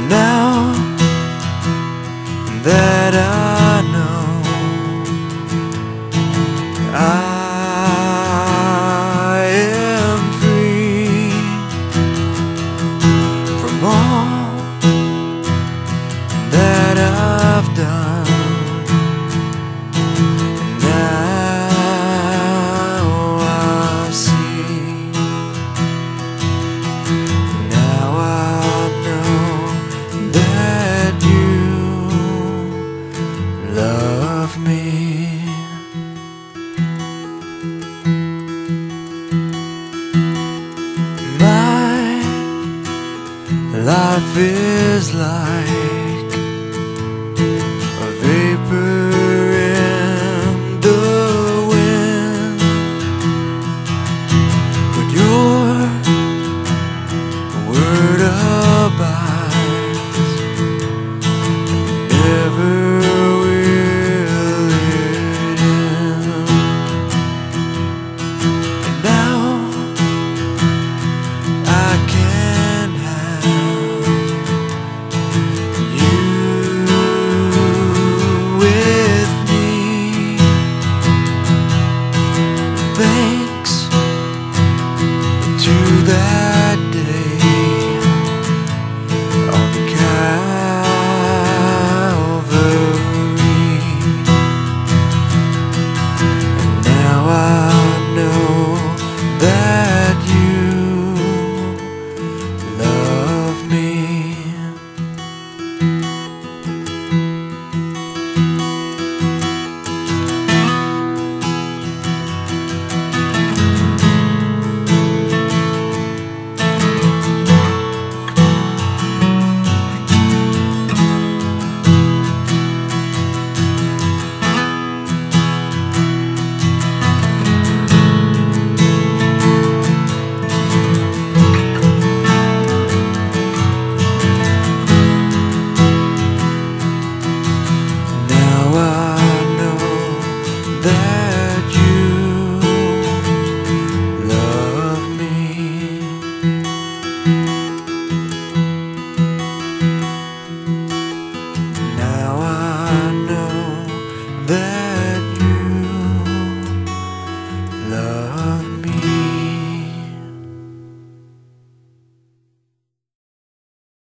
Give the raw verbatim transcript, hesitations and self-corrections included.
Now that I know I am free from all that I've done, and now I see, now I know that you love me. My life is like a vapor in the wind, but your word abides, never will it end. And now I can have you with me. Thanks to that day on Calvary. And now I know that you love me. Now I know that you love me. Now I know that